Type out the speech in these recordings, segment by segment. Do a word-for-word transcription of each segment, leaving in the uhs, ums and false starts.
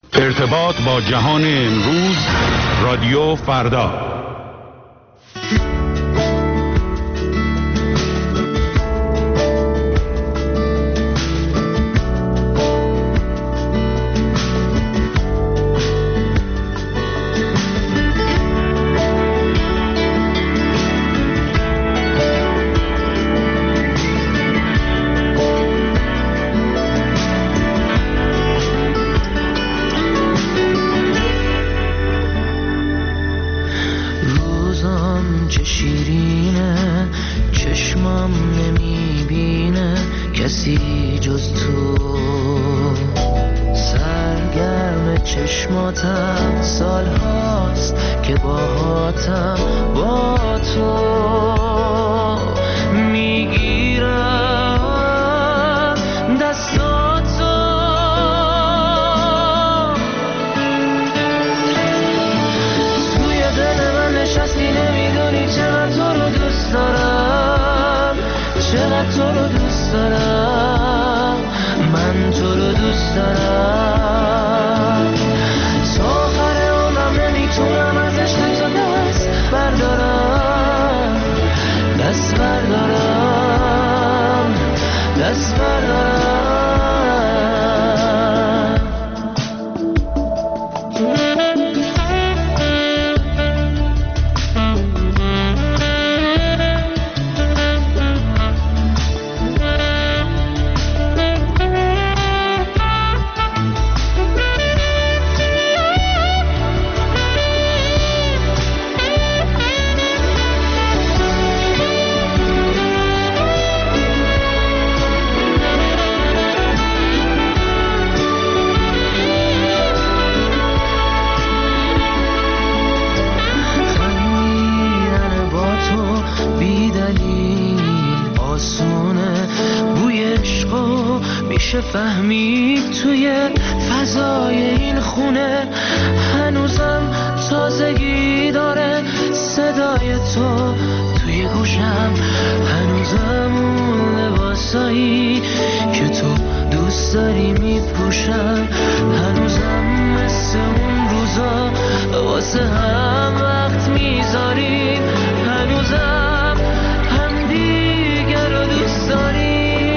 ارتباط با جهان امروز، رادیو فردا. فهمید توی فضای این خونه هنوزم تازگی داره صدای تو توی گوشم، هنوزم اون لباسایی که تو دوست داری میپوشم، هنوزم مثل اون روزا واسه هم وقت میذاریم، هنوزم هم دیگر رو دوست داریم.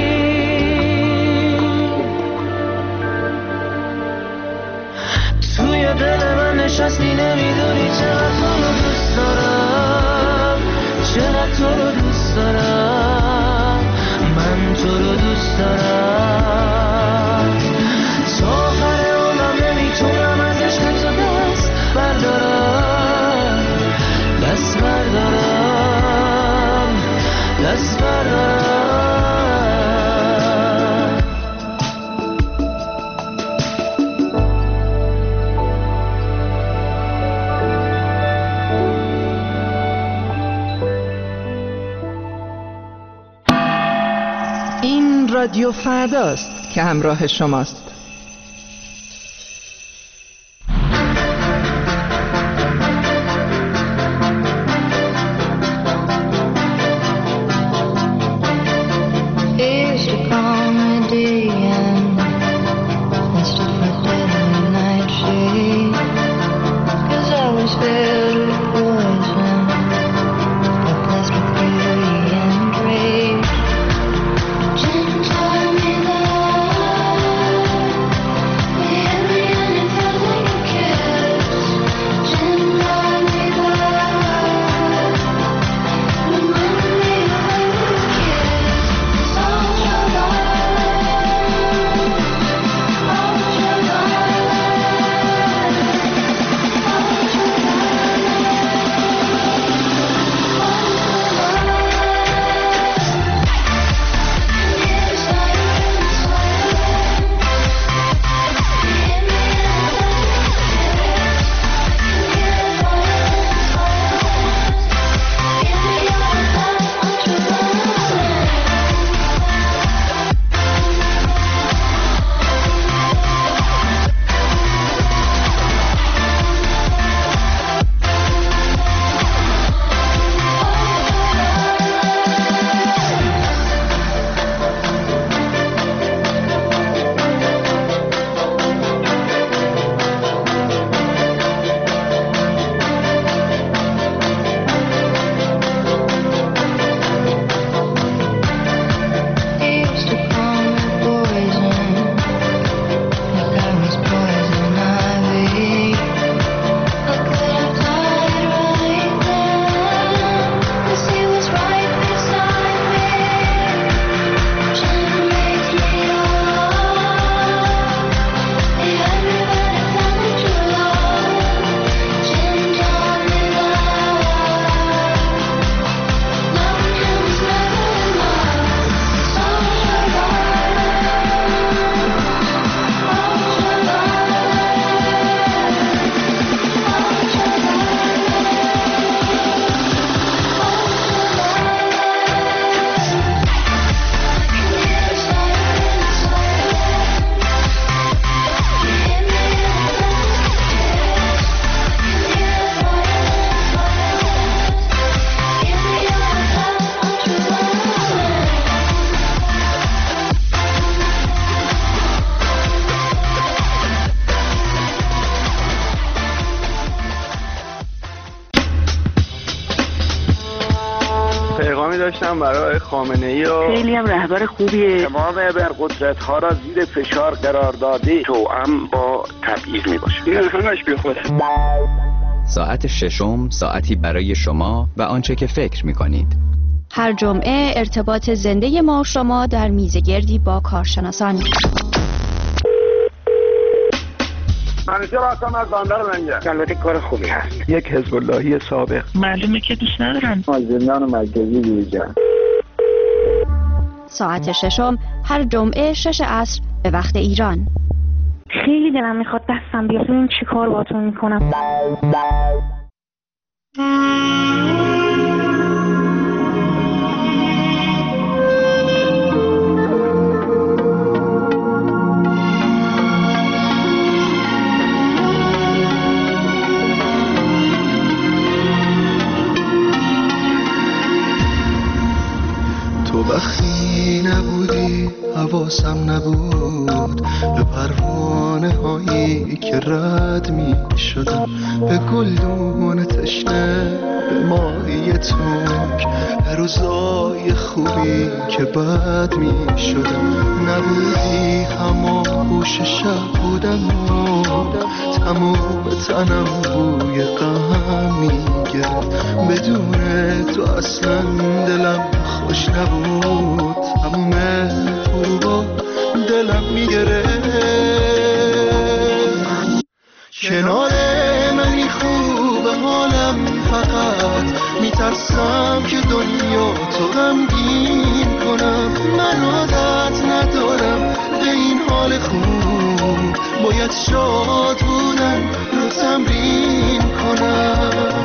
دل من نشستی نمیدونی چقدر تو رو دوست دارم، چقدر تو رو دوست دارم، من تو رو دوست دارم، تا آخر عمرم نمیتونم از عشق تو دست بردارم، دست بردارم، دست بردارم. رادیو فرداست که همراه شماست. داشتم برای خامنه‌ای و خیلی هم رهبر خوبیه. تمام ابرقدرت‌ها را زیر فشار قرار داده توأم با تبعیض میباشه. این همش بیخوده. ساعت ششم ساعتی برای شما و آنچه که فکر می‌کنید. هر جمعه ارتباط زنده ما و شما در میزگردی با کارشناسان. منیجر هستم از بندر منجر. البته کار خوبی هست. یک حزب اللهی سابق. معلومه که دوست ندارن. از زندان مرکزی بیرون. ساعت ششم هر جمعه شش عصر به وقت ایران. خیلی دلم میخواد دستم بیاد ببینم چی کار باهاتون میکنم. تو وقتی نبودی حواسم نبود به پروانه هایی که رد می شدم، به گلدون تشنه، به ماهی تنگ، به روزای خوبی که بد می شدم. نبودی همان گوش شب بودم و تمام تنم بوی غم می گرفت. بدون تو اصلا دلم خوش نبود، تموم خوبا دلم میگرفت. کنار منی خوب حالم، فقط میترسم که دنیا تو غمگین کنم. من عادت ندارم به این حال خوب، باید شاد بودن رو تمرین کنم.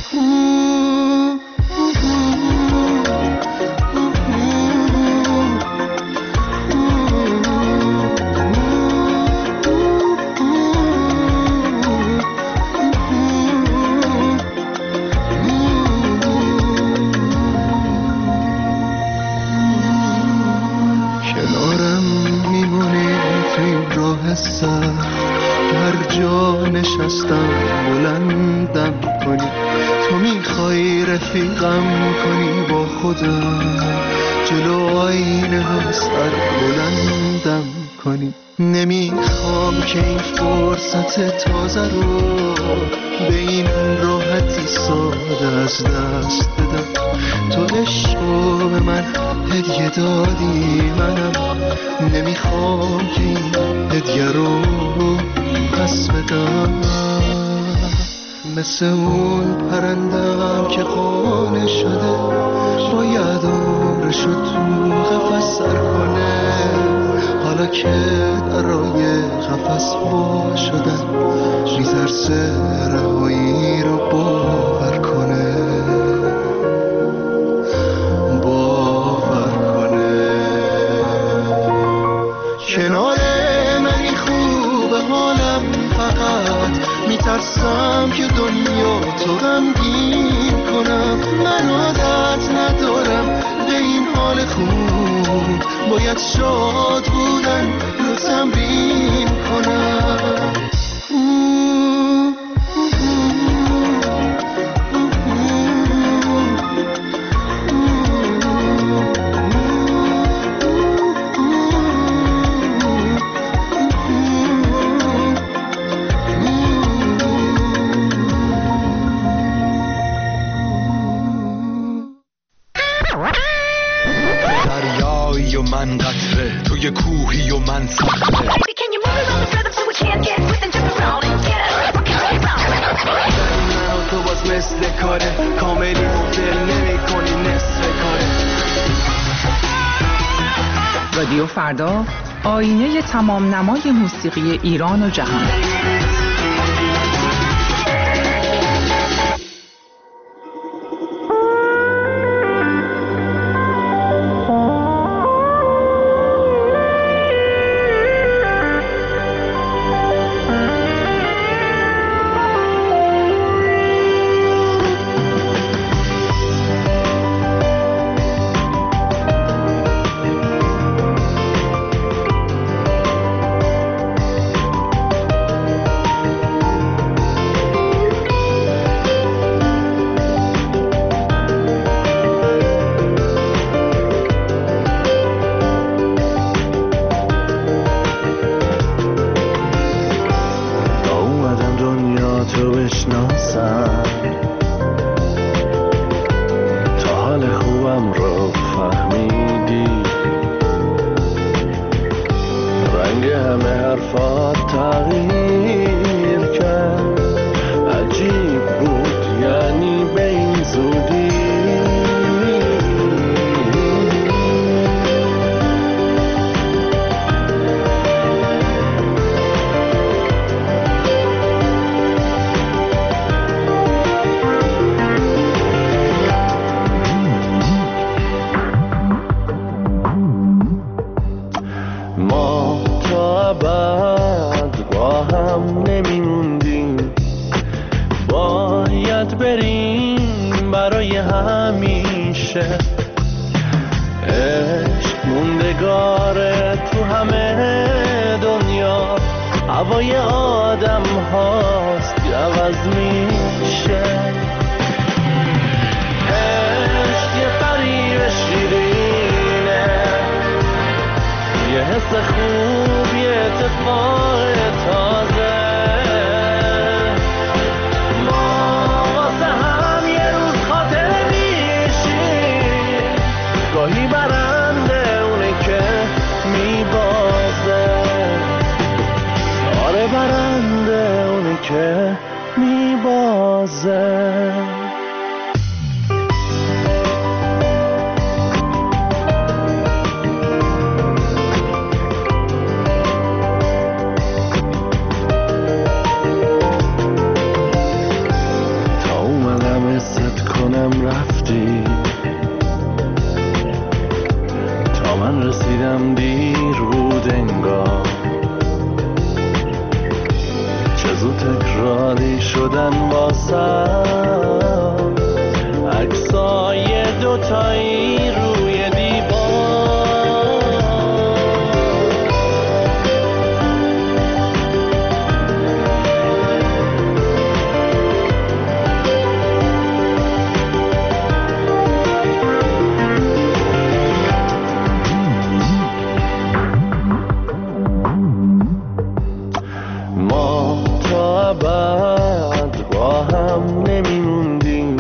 هر جا نشستم بلندم کنی، تو میخوای رفیقم کنی با خودم، جلو آینه ها سر بلندم کنی. نمیخوام که این فرصت تازه رو به این راحتی ساده از دست بدم. تو عشقو به من هدیه دادی، منم نمیخوام که این هدیه رو پس بدم. مثل اون پرندم که قانع شده، باید عمرشو تو قفس سر کنه. حالا که درای قفس وا شدن، میترسه رهایی رو باور کنه، باور کنه. کنار منی خوب حالم، فقط میترسم که دنیا تو غمگین کنم. من عادت ندارم به این حال خوب، باید شاد بودن رو تمرین کنم. دریایی و من قطره، توی کوهی و من صخره. تو باز مثل کاره کاملی دل نمی کنی نصف کاره. رادیو فردا، آینه تمام نمای موسیقی ایران و جهان. نیستم، تا حال خوبم رو فهمیدی، رنگ همه حرفات تغییر کرد، عجیب بود یعنی به این زودی. ما تا ابد با هم نمیموندیم، باید بریم برای همیشه. عشق موندگاره تو همه دنیا، هوای آدم هاست که عوض میشه. عشق یه فریب شیرینه، یه حس خوب، یه اتفاق تازه. ما واسه هم یه روز خاطر میشیم، گاهی برنده اونه که میبازه. آره برنده اونه که میبازه. رفتی تا من رسیدم دیر بود انگار، چه زود تکراری شدن واسم عکسای دوتایی روی دیوار. بعد با هم نمیموندیم،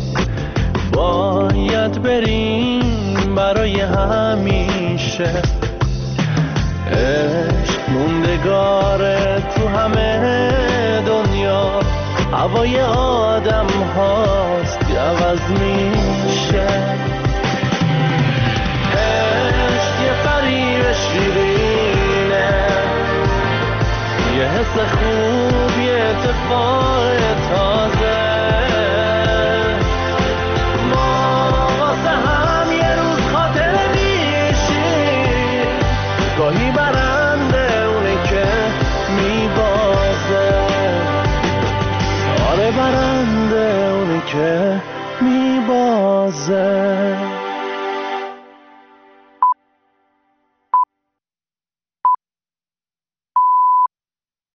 باید بریم برای همیشه. عشق موندگاره تو همه دنیا، هوای آدم هاست که عوض میشه. عشق یه فریب شیرینه، یه حس خوب، یه اتفاق تازه. ما واسه هم یه روز خاطر میشیم، گاهی برنده اونه که میبازه. آره برنده اونه که میبازه.